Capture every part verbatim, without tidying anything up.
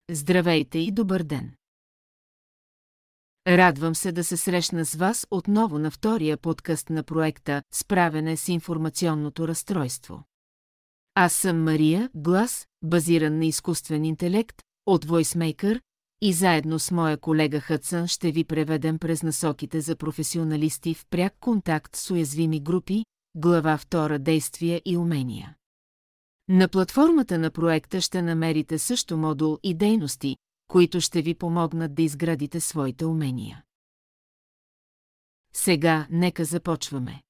Здравейте и добър ден! Радвам се да се срещна с вас отново на втория подкаст на проекта «Справяне с информационното разстройство». Аз съм Мария, глас, базиран на изкуствен интелект, от VoiceMaker, и заедно с моя колега Хътсън ще ви преведем през насоките за професионалисти в пряк контакт с уязвими групи, глава втора действия и умения. На платформата на проекта ще намерите също модул и дейности, които ще ви помогнат да изградите своите умения. Сега нека започваме.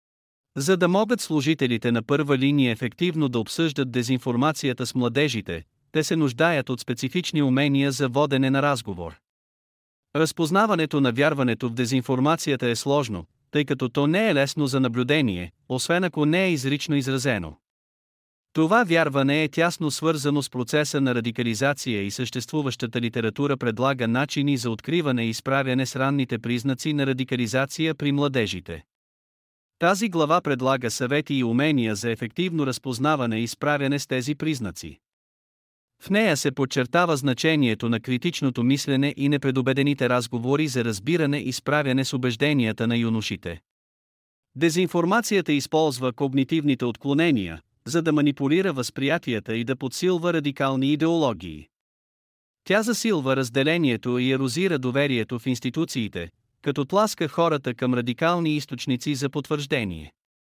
За да могат служителите на първа линия ефективно да обсъждат дезинформацията с младежите, те се нуждаят от специфични умения за водене на разговор. Разпознаването на вярването в дезинформацията е сложно, тъй като то не е лесно за наблюдение, освен ако не е изрично изразено. Това вярване е тясно свързано с процеса на радикализация и съществуващата литература предлага начини за откриване и справяне с ранните признаци на радикализация при младежите. Тази глава предлага съвети и умения за ефективно разпознаване и справяне с тези признаци. В нея се подчертава значението на критичното мислене и непредубедените разговори за разбиране и справяне с убежденията на юношите. Дезинформацията използва когнитивните отклонения, за да манипулира възприятията и да подсилва радикални идеологии. Тя засилва разделението и ерозира доверието в институциите, като тласка хората към радикални източници за потвърждение.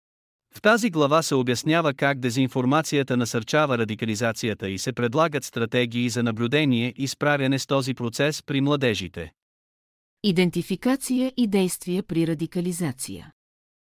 В тази глава се обяснява как дезинформацията насърчава радикализацията и се предлагат стратегии за наблюдение и справяне с този процес при младежите. Идентификация и действия при радикализация.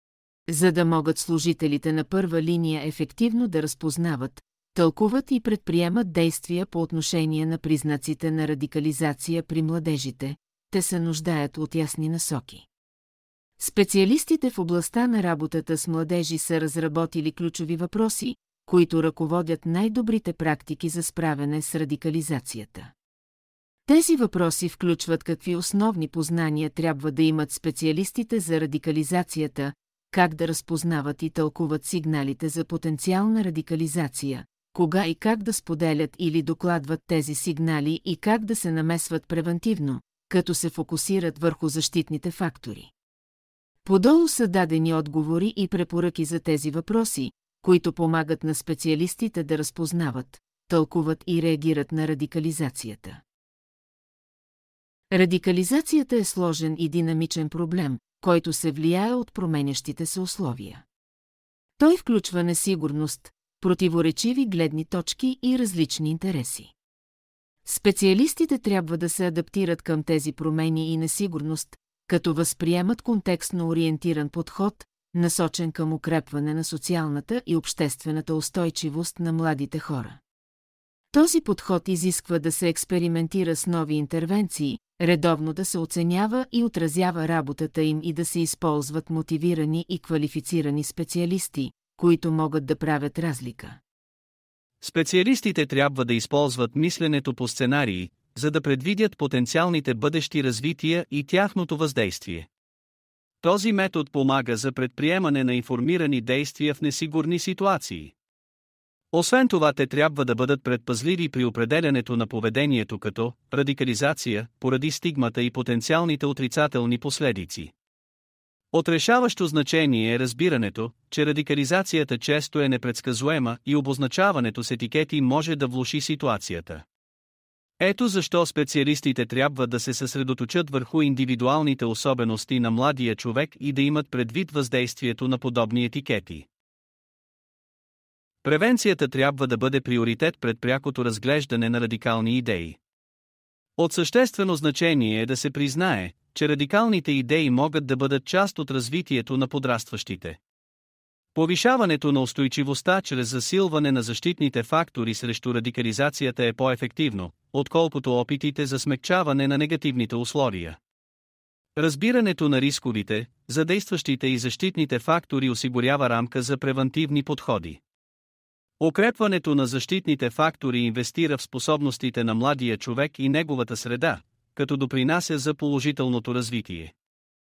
За да могат служителите на първа линия ефективно да разпознават, тълкуват и предприемат действия по отношение на признаците на радикализация при младежите, те се нуждаят от ясни насоки. Специалистите в областта на работата с младежи са разработили ключови въпроси, които ръководят най-добрите практики за справяне с радикализацията. Тези въпроси включват какви основни познания трябва да имат специалистите за радикализацията, как да разпознават и тълкуват сигналите за потенциална радикализация, кога и как да споделят или докладват тези сигнали и как да се намесват превентивно, като се фокусират върху защитните фактори. Подолу са дадени отговори и препоръки за тези въпроси, които помагат на специалистите да разпознават, тълкуват и реагират на радикализацията. Радикализацията е сложен и динамичен проблем, който се влияе от променящите се условия. Той включва несигурност, противоречиви гледни точки и различни интереси. Специалистите трябва да се адаптират към тези промени и несигурност, като възприемат контекстно ориентиран подход, насочен към укрепване на социалната и обществената устойчивост на младите хора. Този подход изисква да се експериментира с нови интервенции, редовно да се оценява и отразява работата им и да се използват мотивирани и квалифицирани специалисти, които могат да правят разлика. Специалистите трябва да използват мисленето по сценарии, за да предвидят потенциалните бъдещи развития и тяхното въздействие. Този метод помага за предприемане на информирани действия в несигурни ситуации. Освен това, те трябва да бъдат предпазливи при определянето на поведението като радикализация, поради стигмата и потенциалните отрицателни последици. От решаващо значение е разбирането, че радикализацията често е непредсказуема и обозначаването с етикети може да влоши ситуацията. Ето защо специалистите трябва да се съсредоточат върху индивидуалните особености на младия човек и да имат предвид въздействието на подобни етикети. Превенцията трябва да бъде приоритет пред прякото разглеждане на радикални идеи. От съществено значение е да се признае, че радикалните идеи могат да бъдат част от развитието на подрастващите. Повишаването на устойчивостта чрез засилване на защитните фактори срещу радикализацията е по-ефективно, отколкото опитите за смекчаване на негативните условия. Разбирането на рисковите, задействащите и защитните фактори осигурява рамка за превантивни подходи. Укрепването на защитните фактори инвестира в способностите на младия човек и неговата среда, като допринася за положителното развитие.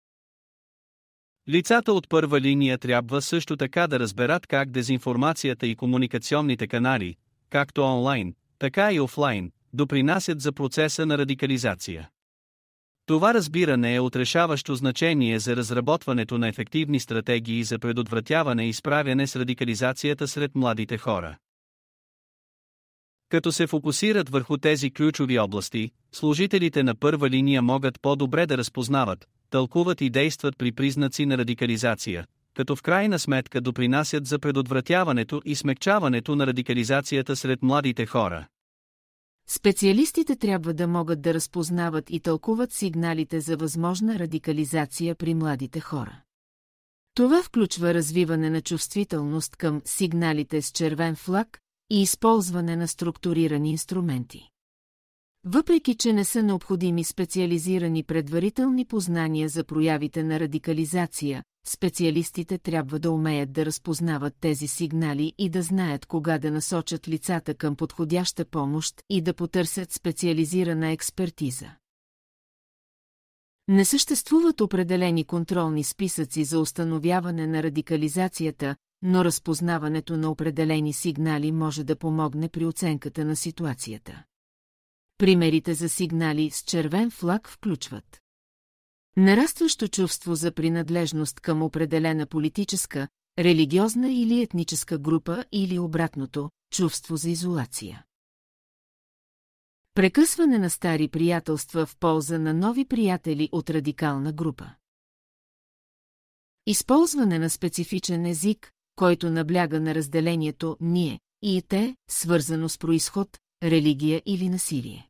Лицата от първа линия трябва също така да разберат как дезинформацията и комуникационните канали, както онлайн, така и офлайн, допринасят за процеса на радикализация. Това разбиране е от решаващо значение за разработването на ефективни стратегии за предотвратяване и справяне с радикализацията сред младите хора. Като се фокусират върху тези ключови области, служителите на първа линия могат по-добре да разпознават, тълкуват и действат при признаци на радикализация, като в крайна сметка допринасят за предотвратяването и смекчаването на радикализацията сред младите хора. Специалистите трябва да могат да разпознават и тълкуват сигналите за възможна радикализация при младите хора. Това включва развиване на чувствителност към сигналите с червен флаг и използване на структурирани инструменти. Въпреки че не са необходими специализирани предварителни познания за проявите на радикализация, специалистите трябва да умеят да разпознават тези сигнали и да знаят кога да насочат лицата към подходяща помощ и да потърсят специализирана експертиза. Не съществуват определени контролни списъци за установяване на радикализацията, но разпознаването на определени сигнали може да помогне при оценката на ситуацията. Примерите за сигнали с червен флаг включват нарастващо чувство за принадлежност към определена политическа, религиозна или етническа група или обратното, чувство за изолация. Прекъсване на стари приятелства в полза на нови приятели от радикална група. Използване на специфичен език, който набляга на разделението «ние» и «те», свързано с произход, религия или насилие.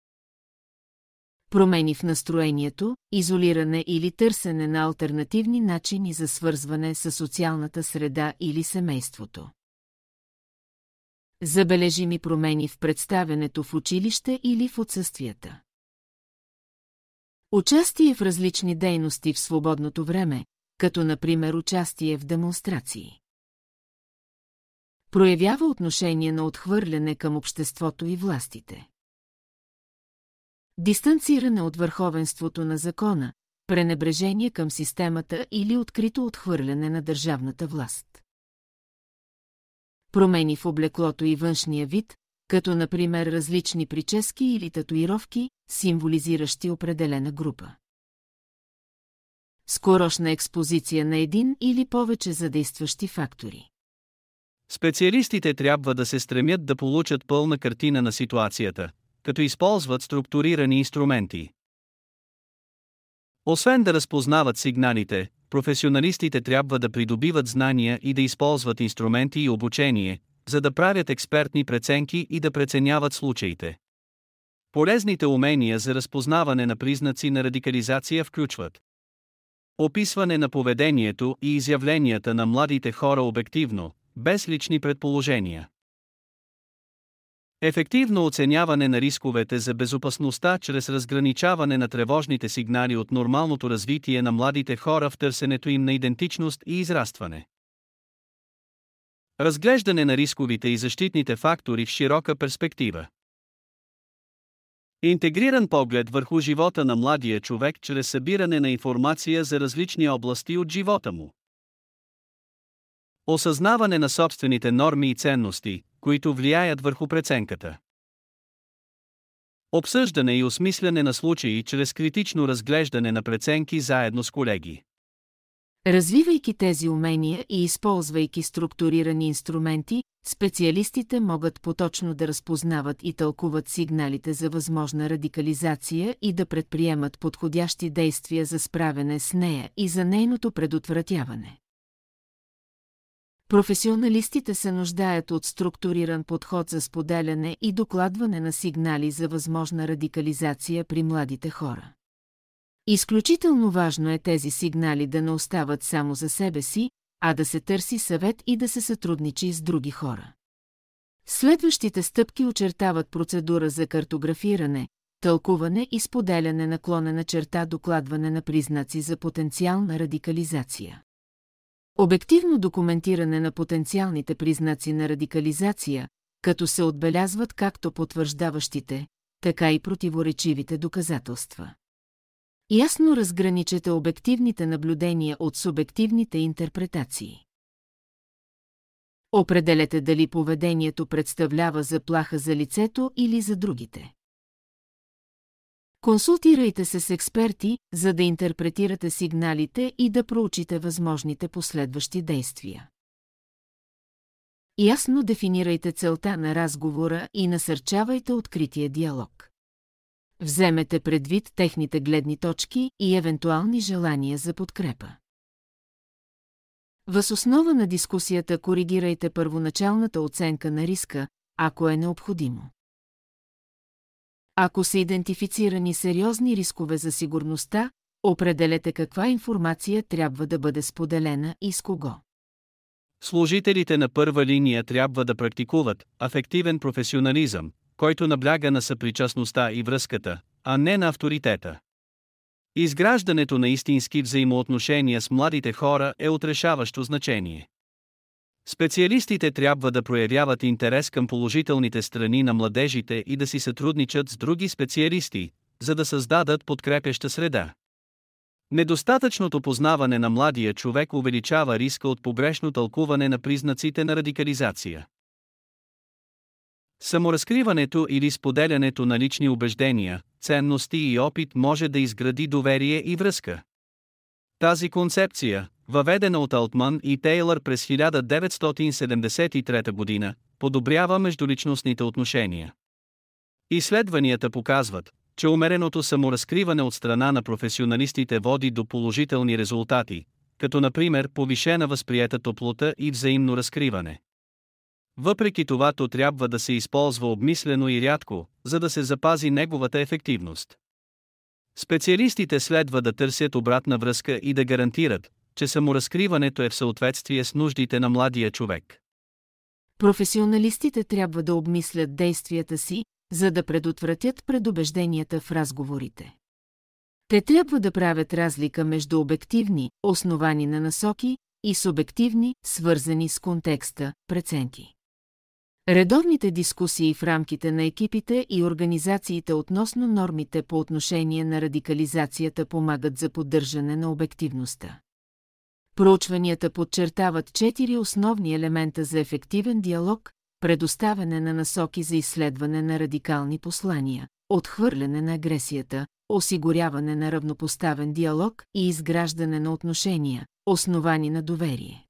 Промени в настроението, изолиране или търсене на алтернативни начини за свързване с социалната среда или семейството. Забележими промени в представянето в училище или в отсъствията. Участие в различни дейности в свободното време, като например участие в демонстрации. Проявява отношение на отхвърляне към обществото и властите. Дистанциране от върховенството на закона, пренебрежение към системата или открито отхвърляне на държавната власт. Промени в облеклото и външния вид, като например различни прически или татуировки, символизиращи определена група. Скорошна експозиция на един или повече задействащи фактори. Специалистите трябва да се стремят да получат пълна картина на ситуацията, като използват структурирани инструменти. Освен да разпознават сигналите, професионалистите трябва да придобиват знания и да използват инструменти и обучение, за да правят експертни преценки и да преценяват случаите. Полезните умения за разпознаване на признаци на радикализация включват описване на поведението и изявленията на младите хора обективно, без лични предположения. Ефективно оценяване на рисковете за безопасността чрез разграничаване на тревожните сигнали от нормалното развитие на младите хора в търсенето им на идентичност и израстване. Разглеждане на рисковите и защитните фактори в широка перспектива. Интегриран поглед върху живота на младия човек чрез събиране на информация за различни области от живота му. Осъзнаване на собствените норми и ценности, които влияят върху преценката. Обсъждане и осмисляне на случаи чрез критично разглеждане на преценки заедно с колеги. Развивайки тези умения и използвайки структурирани инструменти, специалистите могат поточно да разпознават и тълкуват сигналите за възможна радикализация и да предприемат подходящи действия за справяне с нея и за нейното предотвратяване. Професионалистите се нуждаят от структуриран подход за споделяне и докладване на сигнали за възможна радикализация при младите хора. Изключително важно е тези сигнали да не остават само за себе си, а да се търси съвет и да се сътрудничи с други хора. Следващите стъпки очертават процедура за картографиране, тълкуване и споделяне наклонена черта докладване на признаци за потенциална радикализация. Обективно документиране на потенциалните признаци на радикализация, като се отбелязват както потвърждаващите, така и противоречивите доказателства. Ясно разграничете обективните наблюдения от субективните интерпретации. Определете дали поведението представлява заплаха за лицето или за другите. Консултирайте се с експерти, за да интерпретирате сигналите и да проучите възможните последващи действия. Ясно дефинирайте целта на разговора и насърчавайте открития диалог. Вземете предвид техните гледни точки и евентуални желания за подкрепа. Въз основа на дискусията коригирайте първоначалната оценка на риска, ако е необходимо. Ако са идентифицирани сериозни рискове за сигурността, определете каква информация трябва да бъде споделена и с кого. Служителите на първа линия трябва да практикуват афективен професионализъм, който набляга на съпричастността и връзката, а не на авторитета. Изграждането на истински взаимоотношения с младите хора е от решаващо значение. Специалистите трябва да проявяват интерес към положителните страни на младежите и да си сътрудничат с други специалисти, за да създадат подкрепяща среда. Недостатъчното познаване на младия човек увеличава риска от погрешно тълкуване на признаците на радикализация. Саморазкриването или споделянето на лични убеждения, ценности и опит може да изгради доверие и връзка. Тази концепция, въведена от Алтман и Тейлър през хиляда деветстотин седемдесет и трета година, подобрява междуличностните отношения. Изследванията показват, че умереното саморазкриване от страна на професионалистите води до положителни резултати, като например повишена възприета топлота и взаимно разкриване. Въпреки това, то трябва да се използва обмислено и рядко, за да се запази неговата ефективност. Специалистите следва да търсят обратна връзка и да гарантират, че саморазкриването е в съответствие с нуждите на младия човек. Професионалистите трябва да обмислят действията си, за да предотвратят предубежденията в разговорите. Те трябва да правят разлика между обективни, основани на насоки, и субективни, свързани с контекста, преценки. Редовните дискусии в рамките на екипите и организациите относно нормите по отношение на радикализацията помагат за поддържане на обективността. Проучванията подчертават четири основни елемента за ефективен диалог: предоставяне на насоки за изследване на радикални послания, отхвърляне на агресията, осигуряване на равнопоставен диалог и изграждане на отношения, основани на доверие.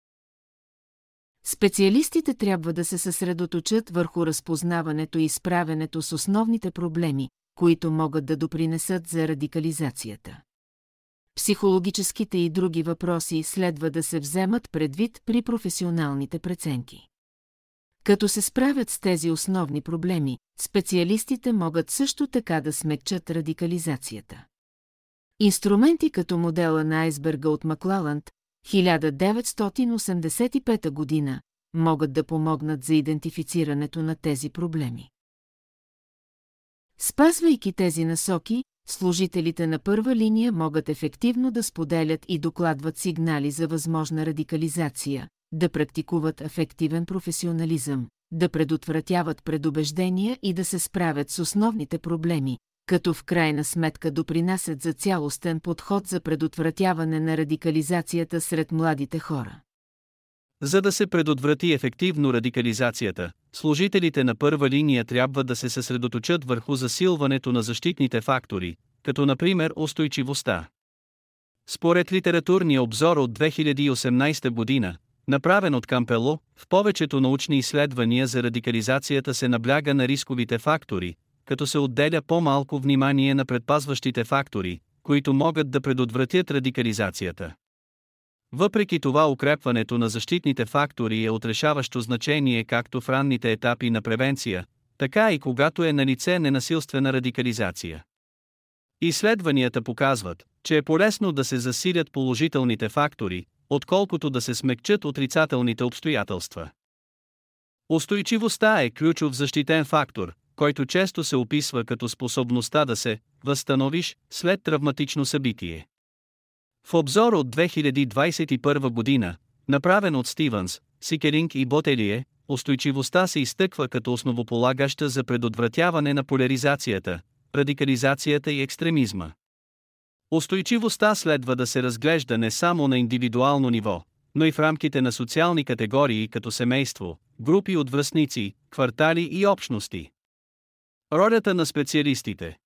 Специалистите трябва да се съсредоточат върху разпознаването и справянето с основните проблеми, които могат да допринесат за радикализацията. Психологическите и други въпроси следва да се вземат предвид при професионалните преценки. Като се справят с тези основни проблеми, специалистите могат също така да смекчат радикализацията. Инструменти като модела на айсберга от Маклаланд, хиляда деветстотин осемдесет и пета година, могат да помогнат за идентифицирането на тези проблеми. Спазвайки тези насоки, служителите на първа линия могат ефективно да споделят и докладват сигнали за възможна радикализация, да практикуват ефективен професионализъм, да предотвратяват предубеждения и да се справят с основните проблеми, като в крайна сметка допринасят за цялостен подход за предотвратяване на радикализацията сред младите хора. За да се предотврати ефективно радикализацията, служителите на първа линия трябва да се съсредоточат върху засилването на защитните фактори, като например устойчивостта. Според литературния обзор от две хиляди и осемнадесета година, направен от Кампело, в повечето научни изследвания за радикализацията се набляга на рисковите фактори, като се отделя по-малко внимание на предпазващите фактори, които могат да предотвратят радикализацията. Въпреки това, укрепването на защитните фактори е от решаващо значение както в ранните етапи на превенция, така и когато е налице ненасилствена радикализация. Изследванията показват, че е полезно да се засилят положителните фактори, отколкото да се смекчат отрицателните обстоятелства. Устойчивостта е ключов защитен фактор, който често се описва като способността да се възстановиш след травматично събитие. В обзор от две хиляди двадесет и първа година, направен от Стивънс, Сикеринг и Ботелие, устойчивостта се изтъква като основополагаща за предотвратяване на поляризацията, радикализацията и екстремизма. Устойчивостта следва да се разглежда не само на индивидуално ниво, но и в рамките на социални категории като семейство, групи от връстници, квартали и общности. Ролята на специалистите.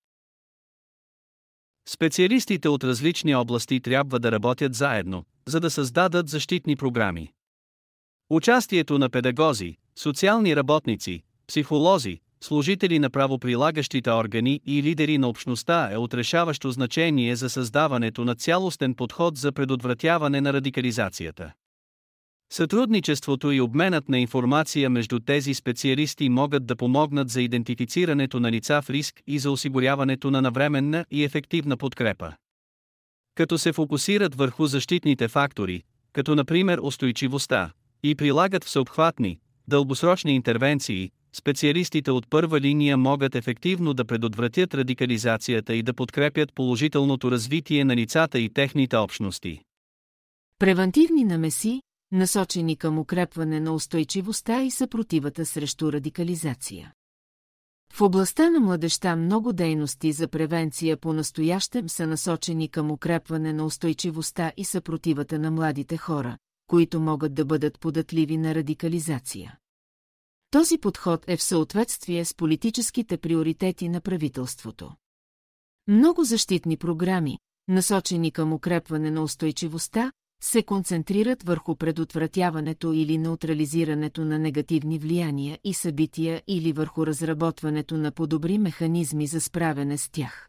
Специалистите от различни области трябва да работят заедно, за да създадат защитни програми. Участието на педагози, социални работници, психолози, служители на правоприлагащите органи и лидери на общността е от решаващо значение за създаването на цялостен подход за предотвратяване на радикализацията. Сътрудничеството и обменът на информация между тези специалисти могат да помогнат за идентифицирането на лица в риск и за осигуряването на навременна и ефективна подкрепа. Като се фокусират върху защитните фактори, като например устойчивостта, и прилагат всеобхватни, дългосрочни интервенции, специалистите от първа линия могат ефективно да предотвратят радикализацията и да подкрепят положителното развитие на лицата и техните общности. Превантивни намеси, насочени към укрепване на устойчивостта и съпротивата срещу радикализация. В областта на младежта много дейности за превенция по-настоящем са насочени към укрепване на устойчивостта и съпротивата на младите хора, които могат да бъдат податливи на радикализация. Този подход е в съответствие с политическите приоритети на правителството. Много защитни програми, насочени към укрепване на устойчивостта, се концентрират върху предотвратяването или неутрализирането на негативни влияния и събития или върху разработването на по-добри механизми за справяне с тях.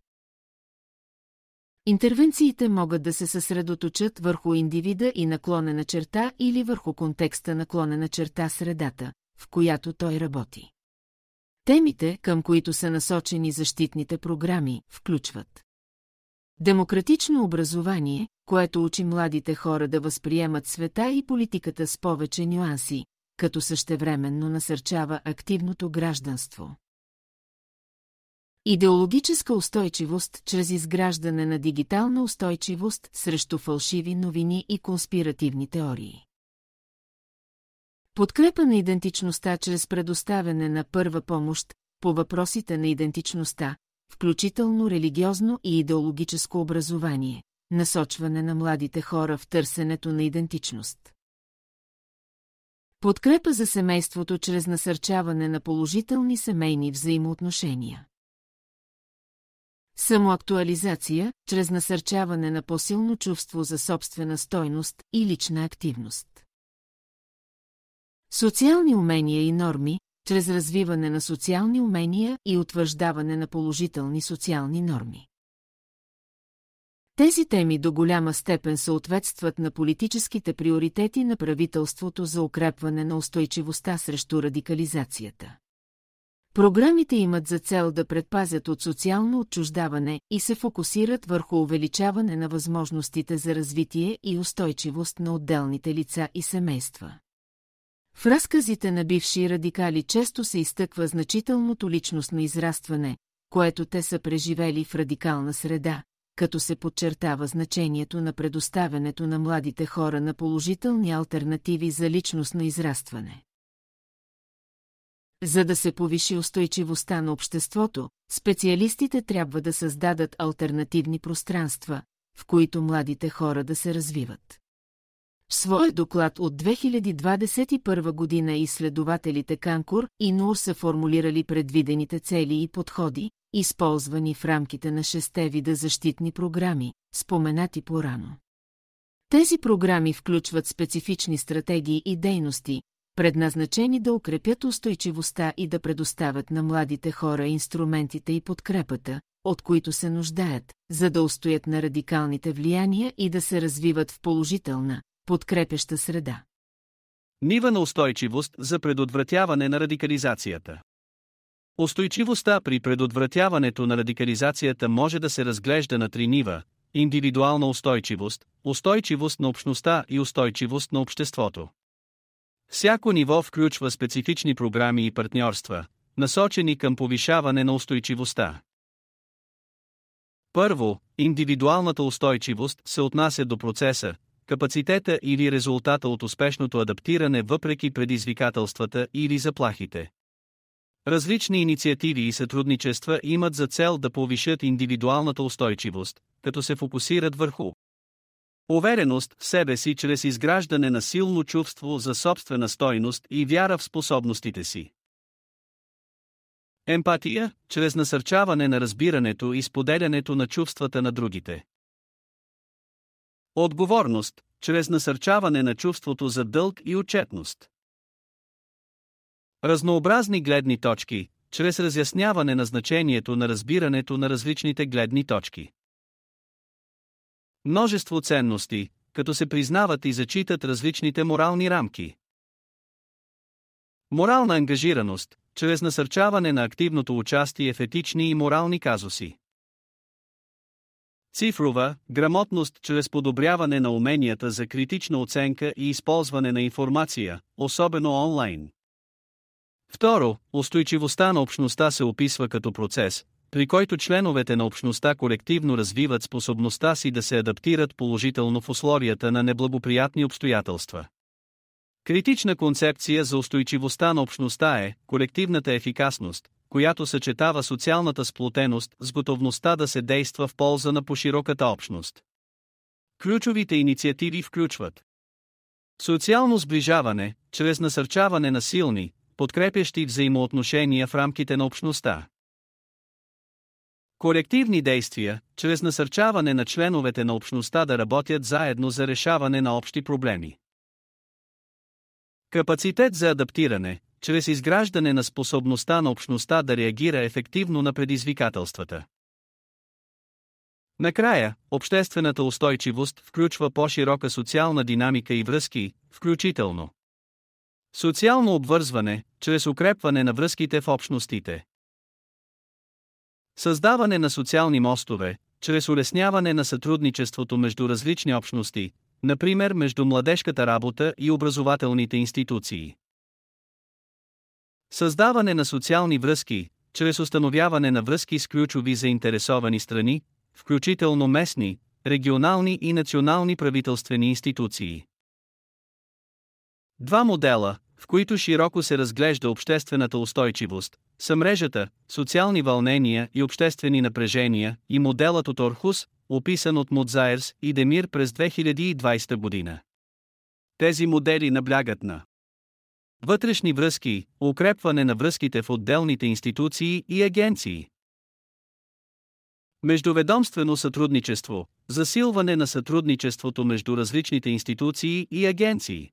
Интервенциите могат да се съсредоточат върху индивида и наклонена черта или върху контекста наклонена черта средата, в която той работи. Темите, към които са насочени защитните програми, включват демократично образование, което учи младите хора да възприемат света и политиката с повече нюанси, като същевременно насърчава активното гражданство. Идеологическа устойчивост чрез изграждане на дигитална устойчивост срещу фалшиви новини и конспиративни теории. Подкрепа на идентичността чрез предоставяне на първа помощ по въпросите на идентичността, включително религиозно и идеологическо образование, насочване на младите хора в търсенето на идентичност. Подкрепа за семейството чрез насърчаване на положителни семейни взаимоотношения. Самоактуализация, чрез насърчаване на по-силно чувство за собствена стойност и лична активност. Социални умения и норми, чрез развиване на социални умения и утвърждаване на положителни социални норми. Тези теми до голяма степен съответстват на политическите приоритети на правителството за укрепване на устойчивостта срещу радикализацията. Програмите имат за цел да предпазят от социално отчуждаване и се фокусират върху увеличаване на възможностите за развитие и устойчивост на отделните лица и семейства. В разказите на бивши радикали често се изтъква значителното личностно израстване, което те са преживели в радикална среда, като се подчертава значението на предоставянето на младите хора на положителни алтернативи за личностно израстване. За да се повиши устойчивостта на обществото, специалистите трябва да създадат алтернативни пространства, в които младите хора да се развиват. В своя доклад от две хиляди двадесет и първа година изследователите Канкур и НУР са формулирали предвидените цели и подходи, използвани в рамките на шесте вида защитни програми, споменати по-рано. Тези програми включват специфични стратегии и дейности, предназначени да укрепят устойчивостта и да предоставят на младите хора инструментите и подкрепата, от които се нуждаят, за да устоят на радикалните влияния и да се развиват в положителна, подкрепяща среда. Нива на устойчивост за предотвратяване на радикализацията. Устойчивостта при предотвратяването на радикализацията може да се разглежда на три нива: индивидуална устойчивост, устойчивост на общността и устойчивост на обществото. Всяко ниво включва специфични програми и партньорства, насочени към повишаване на устойчивостта. Първо, индивидуалната устойчивост се отнася до процеса, капацитета или резултата от успешното адаптиране въпреки предизвикателствата или заплахите. Различни инициативи и сътрудничества имат за цел да повишат индивидуалната устойчивост, като се фокусират върху Увереност в себе си чрез изграждане на силно чувство за собствена стойност и вяра в способностите си. Емпатия, чрез насърчаване на разбирането и споделянето на чувствата на другите. Отговорност, чрез насърчаване на чувството за дълг и отчетност. Разнообразни гледни точки, чрез разясняване на значението на разбирането на различните гледни точки. Множество ценности, като се признават и зачитат различните морални рамки. Морална ангажираност, чрез насърчаване на активното участие в етични и морални казуси. Цифрова грамотност чрез подобряване на уменията за критична оценка и използване на информация, особено онлайн. Второ, устойчивостта на общността се описва като процес, при който членовете на общността колективно развиват способността си да се адаптират положително в условията на неблагоприятни обстоятелства. Критична концепция за устойчивостта на общността е колективната ефикасност, която съчетава социалната сплотеност с готовността да се действа в полза на по-широката общност. Ключовите инициативи включват социално сближаване, чрез насърчаване на силни, подкрепящи взаимоотношения в рамките на общността. Колективни действия, чрез насърчаване на членовете на общността да работят заедно за решаване на общи проблеми. Капацитет за адаптиране, чрез изграждане на способността на общността да реагира ефективно на предизвикателствата. Накрая, обществената устойчивост включва по-широка социална динамика и връзки, включително социално обвързване, чрез укрепване на връзките в общностите. Създаване на социални мостове, чрез улесняване на сътрудничеството между различни общности, например между младежката работа и образователните институции. Създаване на социални връзки, чрез установяване на връзки с ключови заинтересовани страни, включително местни, регионални и национални правителствени институции. Два модела, в които широко се разглежда обществената устойчивост, са мрежата, социални вълнения и обществени напрежения и моделът от Орхус, описан от Мудзаерс и Демир през две хиляди и двадесета година. Тези модели наблягат на вътрешни връзки, укрепване на връзките в отделните институции и агенции. Междуведомствено сътрудничество, засилване на сътрудничеството между различните институции и агенции.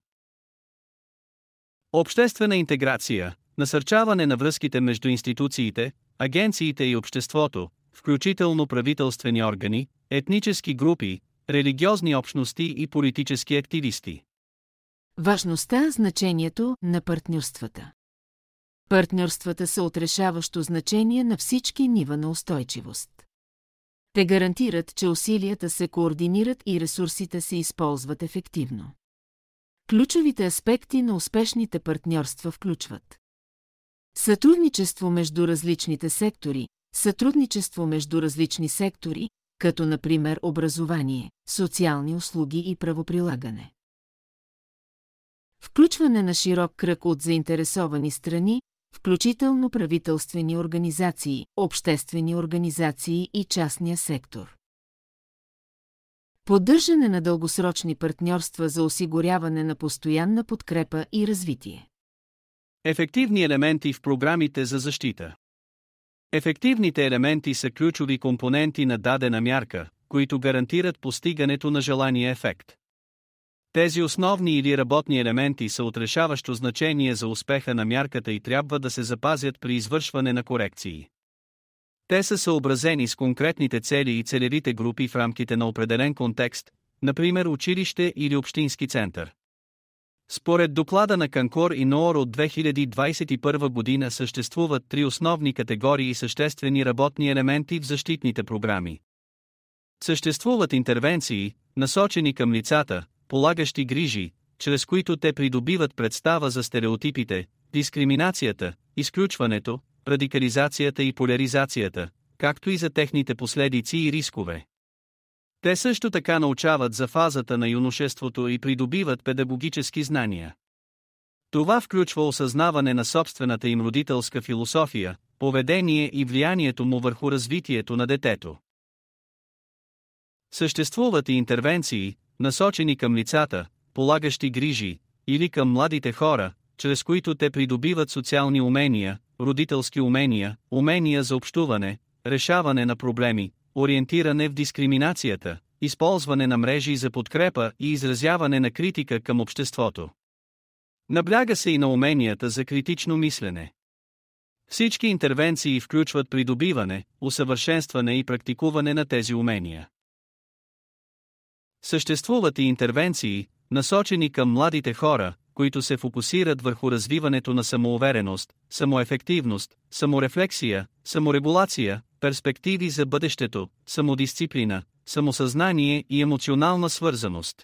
Обществена интеграция, насърчаване на връзките между институциите, агенциите и обществото, включително правителствени органи, етнически групи, религиозни общности и политически активисти. Важността, значението на партньорствата. Партньорствата са от решаващо значение на всички нива на устойчивост. Те гарантират, че усилията се координират и ресурсите се използват ефективно. Ключовите аспекти на успешните партньорства включват сътрудничество между различните сектори, сътрудничество между различни сектори, като например образование, социални услуги и правоприлагане. Включване на широк кръг от заинтересовани страни, включително правителствени организации, обществени организации и частния сектор. Поддържане на дългосрочни партньорства за осигуряване на постоянна подкрепа и развитие. Ефективни елементи в програмите за защита. Ефективните елементи са ключови компоненти на дадена мярка, които гарантират постигането на желания ефект. Тези основни или работни елементи са от решаващо значение за успеха на мярката и трябва да се запазят при извършване на корекции. Те са съобразени с конкретните цели и целевите групи в рамките на определен контекст, например училище или общински център. Според доклада на Канкор и Ноор от две хиляди двадесет и първа година съществуват три основни категории съществени работни елементи в защитните програми. Съществуват интервенции, насочени към лицата, полагащи грижи, чрез които те придобиват представа за стереотипите, дискриминацията, изключването, радикализацията и поляризацията, както и за техните последици и рискове. Те също така научават за фазата на юношеството и придобиват педагогически знания. Това включва осъзнаване на собствената им родителска философия, поведение и влиянието му върху развитието на детето. Съществуват и интервенции, насочени към лицата, полагащи грижи, или към младите хора, чрез които те придобиват социални умения, родителски умения, умения за общуване, решаване на проблеми, ориентиране в дискриминацията, използване на мрежи за подкрепа и изразяване на критика към обществото. Набляга се и на уменията за критично мислене. Всички интервенции включват придобиване, усъвършенстване и практикуване на тези умения. Съществуват и интервенции, насочени към младите хора, които се фокусират върху развиването на самоувереност, самоефективност, саморефлексия, саморегулация, перспективи за бъдещето, самодисциплина, самосъзнание и емоционална свързаност.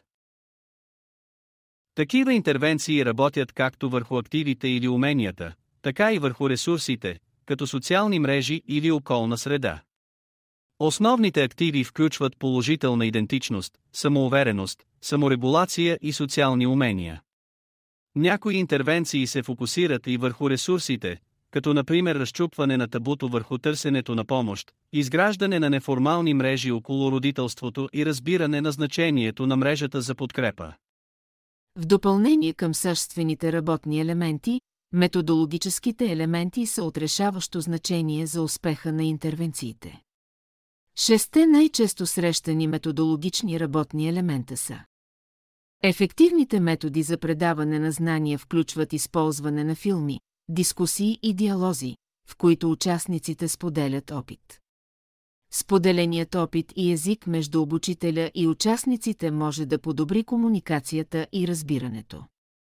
Такива интервенции работят както върху активите или уменията, така и върху ресурсите, като социални мрежи или околна среда. Основните активи включват положителна идентичност, самоувереност, саморегулация и социални умения. Някои интервенции се фокусират и върху ресурсите, като например разчупване на табуто върху търсенето на помощ, изграждане на неформални мрежи около родителството и разбиране на значението на мрежата за подкрепа. В допълнение към съществените работни елементи, методологическите елементи са от решаващо значение за успеха на интервенциите. Шестте най-често срещани методологични работни елемента са: ефективните методи за предаване на знания включват използване на филми, дискусии и диалози, в които участниците споделят опит. Споделеният опит и език между обучителя и участниците може да подобри комуникацията и разбирането.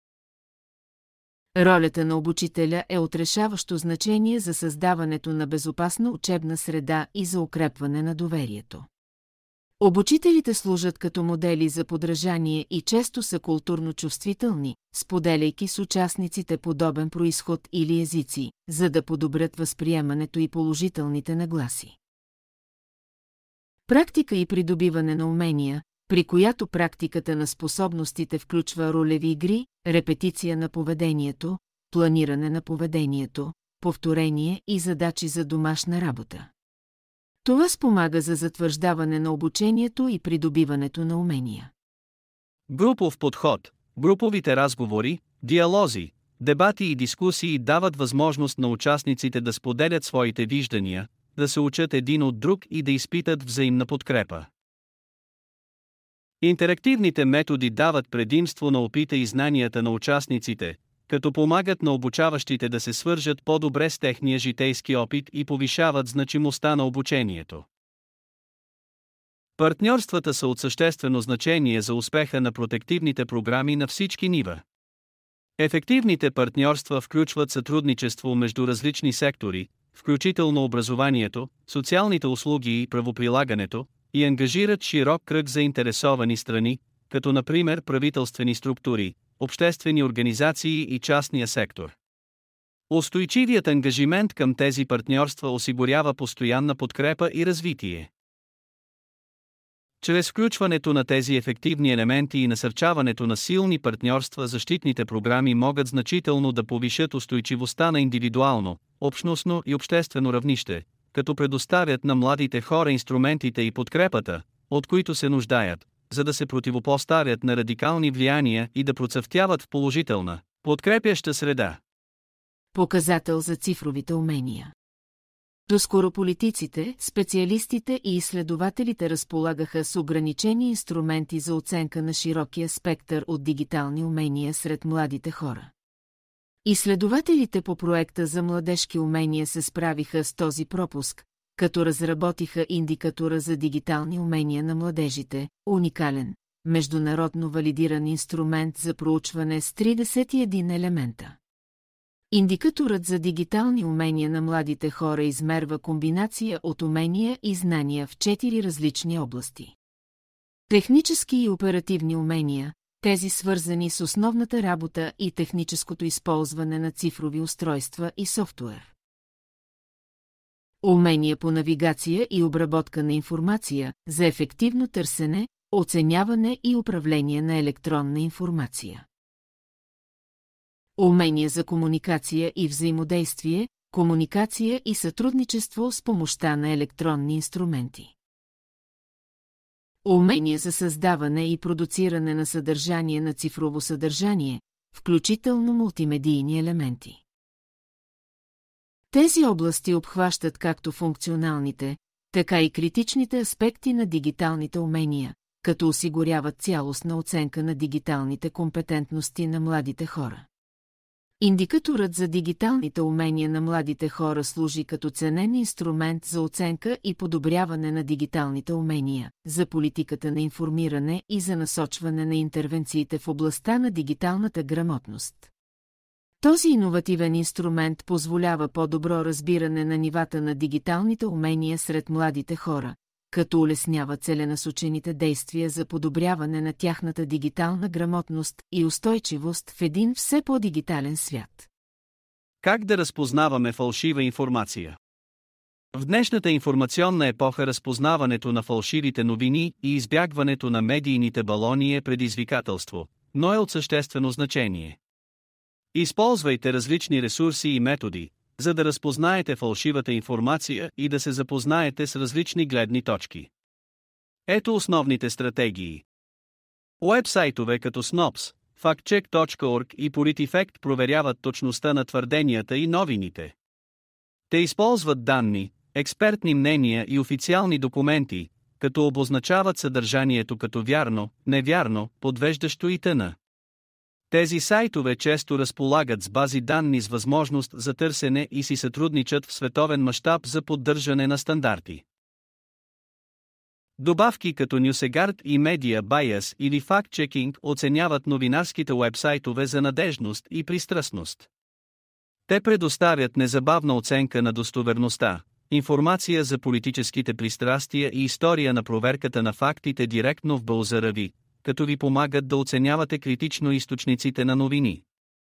Ролята на обучителя е от решаващо значение за създаването на безопасна учебна среда и за укрепване на доверието. Обучителите служат като модели за подражание и често са културно чувствителни, споделяйки с участниците подобен произход или езици, за да подобрят възприемането и положителните нагласи. Практика и придобиване на умения, при която практиката на способностите включва ролеви игри, репетиция на поведението, планиране на поведението, повторение и задачи за домашна работа. Това спомага за затвърждаване на обучението и придобиването на умения. Групов подход, груповите разговори, диалози, дебати и дискусии дават възможност на участниците да споделят своите виждания, да се учат един от друг и да изпитат взаимна подкрепа. Интерактивните методи дават предимство на опита и знанията на участниците, като помагат на обучаващите да се свържат по-добре с техния житейски опит и повишават значимостта на обучението. Партньорствата са от съществено значение за успеха на протективните програми на всички нива. Ефективните партньорства включват сътрудничество между различни сектори, включително образованието, социалните услуги и правоприлагането, и ангажират широк кръг заинтересовани страни, като например правителствени структури, обществени организации и частния сектор. Устойчивият ангажимент към тези партньорства осигурява постоянна подкрепа и развитие. Чрез включването на тези ефективни елементи и насърчаването на силни партньорства, защитните програми могат значително да повишат устойчивостта на индивидуално, общностно и обществено равнище, като предоставят на младите хора инструментите и подкрепата, от които се нуждаят, за да се противопоставят на радикални влияния и да процъфтяват в положителна, подкрепяща среда. Показател за цифровите умения. Доскоро политиците, специалистите и изследователите разполагаха с ограничени инструменти за оценка на широкия спектър от дигитални умения сред младите хора. Изследователите по проекта за младежки умения се справиха с този пропуск, като разработиха индикатора за дигитални умения на младежите, уникален, международно валидиран инструмент за проучване с тридесет и един елемента. Индикаторът за дигитални умения на младите хора измерва комбинация от умения и знания в четири различни области. Технически и оперативни умения, тези свързани с основната работа и техническото използване на цифрови устройства и софтуер. Умения по навигация и обработка на информация за ефективно търсене, оценяване и управление на електронна информация. Умения за комуникация и взаимодействие, комуникация и сътрудничество с помощта на електронни инструменти. Умения за създаване и продуциране на съдържание на цифрово съдържание, включително мултимедийни елементи. Тези области обхващат както функционалните, така и критичните аспекти на дигиталните умения, като осигуряват цялостна оценка на дигиталните компетентности на младите хора. Индикаторът за дигиталните умения на младите хора служи като ценен инструмент за оценка и подобряване на дигиталните умения, за политиката на информиране и за насочване на интервенциите в областта на дигиталната грамотност. Този иновативен инструмент позволява по-добро разбиране на нивата на дигиталните умения сред младите хора, като улеснява целенасочените действия за подобряване на тяхната дигитална грамотност и устойчивост в един все по-дигитален свят. Как да разпознаваме фалшива информация? В днешната информационна епоха разпознаването на фалшивите новини и избягването на медийните балони е предизвикателство, но е от съществено значение. Използвайте различни ресурси и методи, за да разпознаете фалшивата информация и да се запознаете с различни гледни точки. Ето основните стратегии. Уебсайтове като снопс, фактчек точка орг и политефект проверяват точността на твърденията и новините. Те използват данни, експертни мнения и официални документи, като обозначават съдържанието като вярно, невярно, подвеждащо и т.н. Тези сайтове често разполагат с бази данни с възможност за търсене и си сътрудничат в световен мащаб за поддържане на стандарти. Добавки като NewsGuard и Media Bias или Fact-Checking оценяват новинарските уебсайтове за надежност и пристрастност. Те предоставят незабавна оценка на достоверността, информация за политическите пристрастия и история на проверката на фактите директно в браузъра ви, като ви помагат да оценявате критично източниците на новини.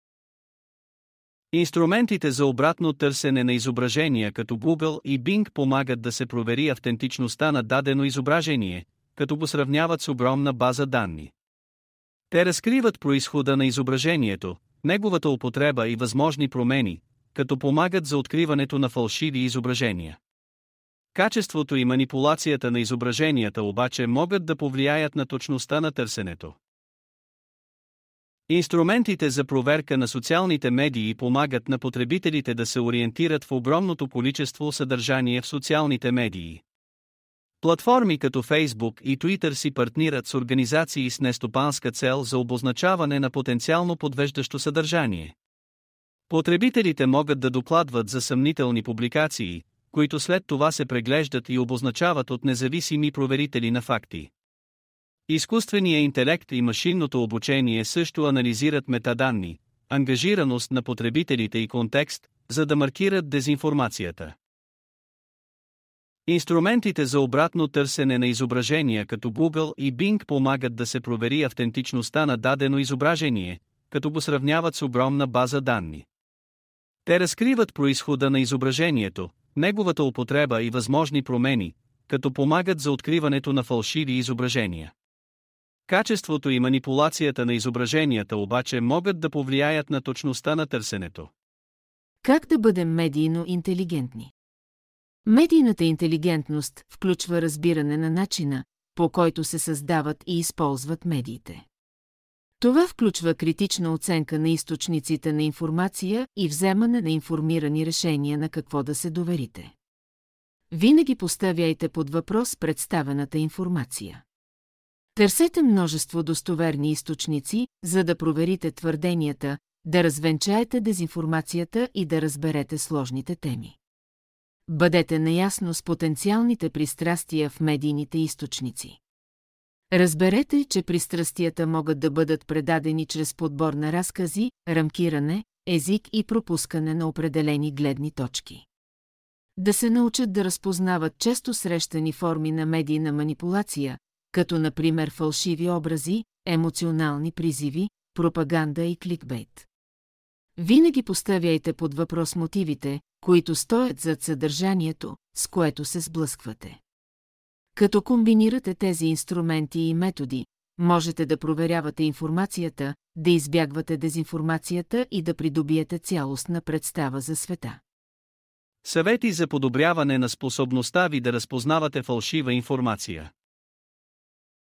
Инструментите за обратно търсене на изображения като Google и Bing помагат да се провери автентичността на дадено изображение, като го сравняват с огромна база данни. Те разкриват произхода на изображението, неговата употреба и възможни промени, като помагат за откриването на фалшиви изображения. Качеството и манипулацията на изображенията обаче могат да повлияят на точността на търсенето. Инструментите за проверка на социалните медии помагат на потребителите да се ориентират в огромното количество съдържание в социалните медии. Платформи като Facebook и Twitter си партнират с организации с нестопанска цел за обозначаване на потенциално подвеждащо съдържание. Потребителите могат да докладват за съмнителни публикации, които след това се преглеждат и обозначават от независими проверители на факти. Изкуственият интелект и машинното обучение също анализират метаданни, ангажираност на потребителите и контекст, за да маркират дезинформацията. Инструментите за обратно търсене на изображения като Google и Bing помагат да се провери автентичността на дадено изображение, като го сравняват с огромна база данни. Те разкриват произхода на изображението, неговата употреба и възможни промени, като помагат за откриването на фалшиви изображения. Качеството и манипулацията на изображенията обаче могат да повлияят на точността на търсенето. Как да бъдем медийно интелигентни? Медийната интелигентност включва разбиране на начина, по който се създават и използват медиите. Това включва критична оценка на източниците на информация и вземане на информирани решения на какво да се доверите. Винаги поставяйте под въпрос представената информация. Търсете множество достоверни източници, за да проверите твърденията, да развенчаете дезинформацията и да разберете сложните теми. Бъдете наясно с потенциалните пристрастия в медийните източници. Разберете, че пристрастията могат да бъдат предадени чрез подбор на разкази, рамкиране, език и пропускане на определени гледни точки. Да се научат да разпознават често срещани форми на медийна манипулация, като например фалшиви образи, емоционални призиви, пропаганда и кликбейт. Винаги поставяйте под въпрос мотивите, които стоят зад съдържанието, с което се сблъсквате. Като комбинирате тези инструменти и методи, можете да проверявате информацията, да избягвате дезинформацията и да придобиете цялостна представа за света. Съвети за подобряване на способността ви да разпознавате фалшива информация.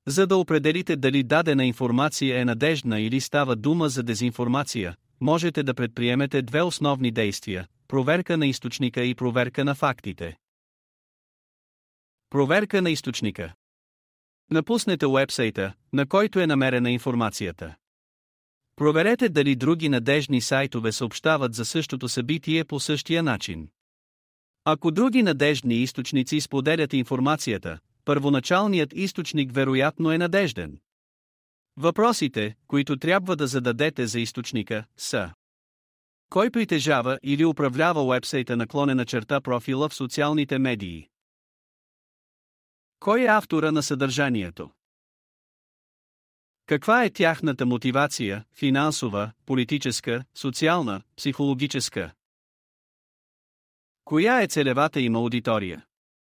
За да определите дали дадена информация е надеждна или става дума за дезинформация, можете да предприемете две основни действия – проверка на източника и проверка на фактите. Проверка на източника. Напуснете уебсайта, на който е намерена информацията. Проверете дали други надеждни сайтове съобщават за същото събитие по същия начин. Ако други надеждни източници споделят информацията, първоначалният източник вероятно е надежден. Въпросите, които трябва да зададете за източника, са: кой притежава или управлява уебсайта наклонена черта профила в социалните медии? Кой е автора на съдържанието? Каква е тяхната мотивация – финансова, политическа, социална, психологическа? Коя е целевата им аудитория?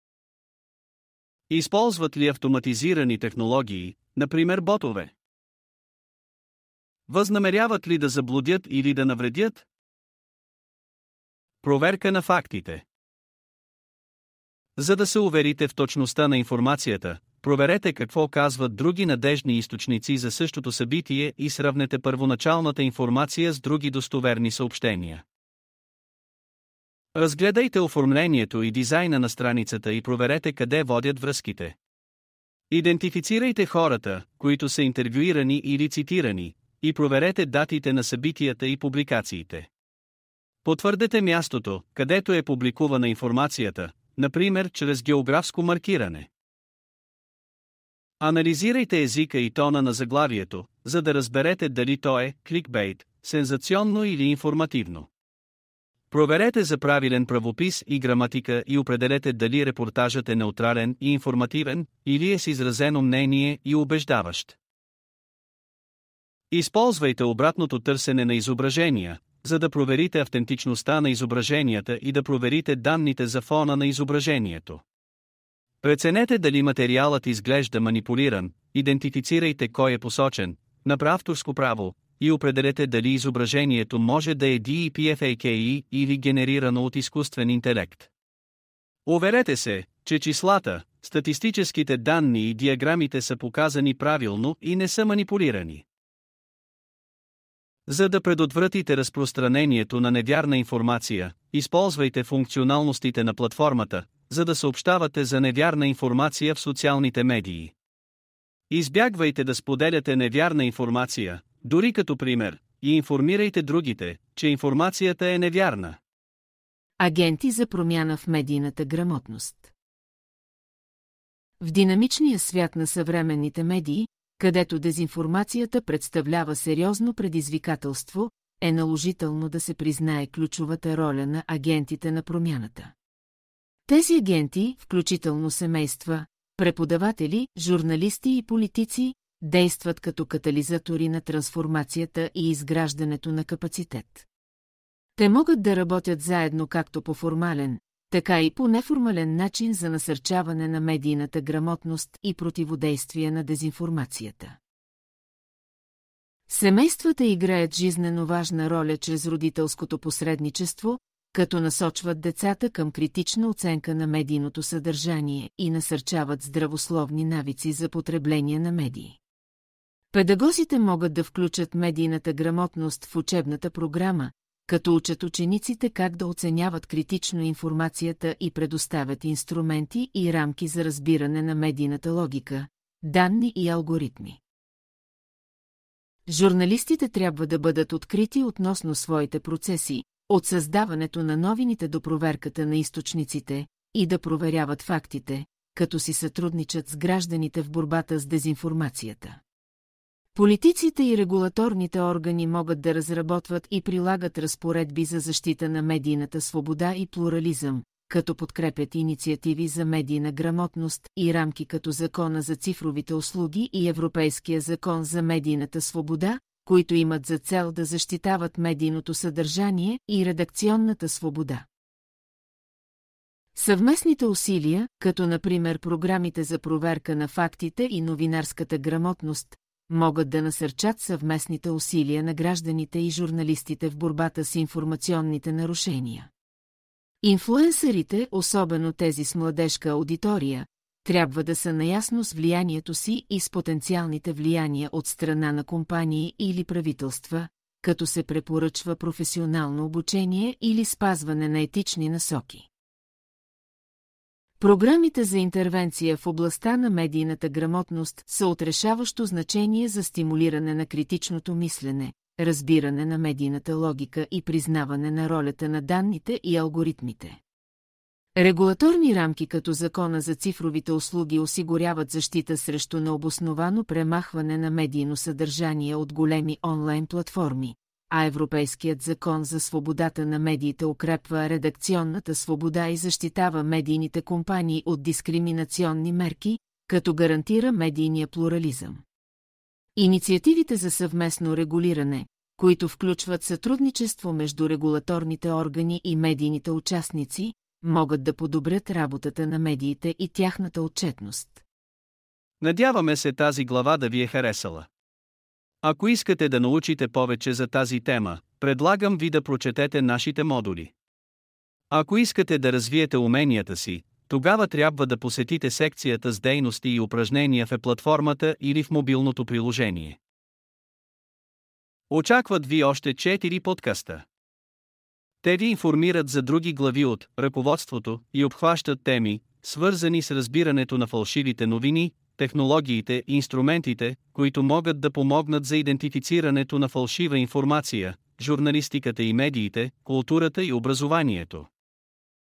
Използват ли автоматизирани технологии, например ботове? Възнамеряват ли да заблудят или да навредят? Проверка на фактите. За да се уверите в точността на информацията, проверете какво казват други надеждни източници за същото събитие и сравнете първоначалната информация с други достоверни съобщения. Разгледайте оформлението и дизайна на страницата и проверете къде водят връзките. Идентифицирайте хората, които са интервюирани или цитирани, и проверете датите на събитията и публикациите. Потвърдете мястото, където е публикувана информацията, например чрез географско маркиране. Анализирайте езика и тона на заглавието, за да разберете дали то е кликбейт, сензационно или информативно. Проверете за правилен правопис и граматика и определете дали репортажът е неутрален и информативен, или е с изразено мнение и убеждаващ. Използвайте обратното търсене на изображения, за да проверите автентичността на изображенията и да проверите данните за фона на изображението. Преценете дали материалът изглежда манипулиран, идентифицирайте кой е посочен, на авторско право, и определете дали изображението може да е ди и пи еф ей кей и или генерирано от изкуствен интелект. Уверете се, че числата, статистическите данни и диаграмите са показани правилно и не са манипулирани. За да предотвратите разпространението на невярна информация, използвайте функционалностите на платформата, за да съобщавате за невярна информация в социалните медии. Избягвайте да споделяте невярна информация, дори като пример, и информирайте другите, че информацията е невярна. Агенти за промяна в медийната грамотност. В динамичния свят на съвременните медии, където дезинформацията представлява сериозно предизвикателство, е наложително да се признае ключовата роля на агентите на промяната. Тези агенти, включително семейства, преподаватели, журналисти и политици, действат като катализатори на трансформацията и изграждането на капацитет. Те могат да работят заедно както по формален, така и по неформален начин за насърчаване на медийната грамотност и противодействие на дезинформацията. Семействата играят жизнено важна роля чрез родителското посредничество, като насочват децата към критична оценка на медийното съдържание и насърчават здравословни навици за потребление на медии. Педагозите могат да включат медийната грамотност в учебната програма, като учат учениците как да оценяват критично информацията и предоставят инструменти и рамки за разбиране на медийната логика, данни и алгоритми. Журналистите трябва да бъдат открити относно своите процеси, от създаването на новините до проверката на източниците, и да проверяват фактите, като си сътрудничат с гражданите в борбата с дезинформацията. Политиците и регулаторните органи могат да разработват и прилагат разпоредби за защита на медийната свобода и плурализъм, като подкрепят инициативи за медийна грамотност и рамки като Закона за цифровите услуги и Европейския закон за медийната свобода, които имат за цел да защитават медийното съдържание и редакционната свобода. Съвместните усилия, като например програмите за проверка на фактите и новинарската грамотност, могат да насърчат съвместните усилия на гражданите и журналистите в борбата с информационните нарушения. Инфлуенсърите, особено тези с младежка аудитория, трябва да са наясно с влиянието си и с потенциалните влияния от страна на компании или правителства, като се препоръчва професионално обучение или спазване на етични насоки. Програмите за интервенция в областта на медийната грамотност са от решаващо значение за стимулиране на критичното мислене, разбиране на медийната логика и признаване на ролята на данните и алгоритмите. Регулаторни рамки като Закона за цифровите услуги осигуряват защита срещу необосновано премахване на медийно съдържание от големи онлайн платформи, а Европейският закон за свободата на медиите укрепва редакционната свобода и защитава медийните компании от дискриминационни мерки, като гарантира медийния плурализъм. Инициативите за съвместно регулиране, които включват сътрудничество между регулаторните органи и медийните участници, могат да подобрят работата на медиите и тяхната отчетност. Надяваме се тази глава да ви е харесала. Ако искате да научите повече за тази тема, предлагам ви да прочетете нашите модули. Ако искате да развиете уменията си, тогава трябва да посетите секцията с дейности и упражнения в е-платформата или в мобилното приложение. Очакват ви още четири подкаста. Те ви информират за други глави от ръководството и обхващат теми, свързани с разбирането на фалшивите новини, технологиите и инструментите, които могат да помогнат за идентифицирането на фалшива информация, журналистиката и медиите, културата и образованието.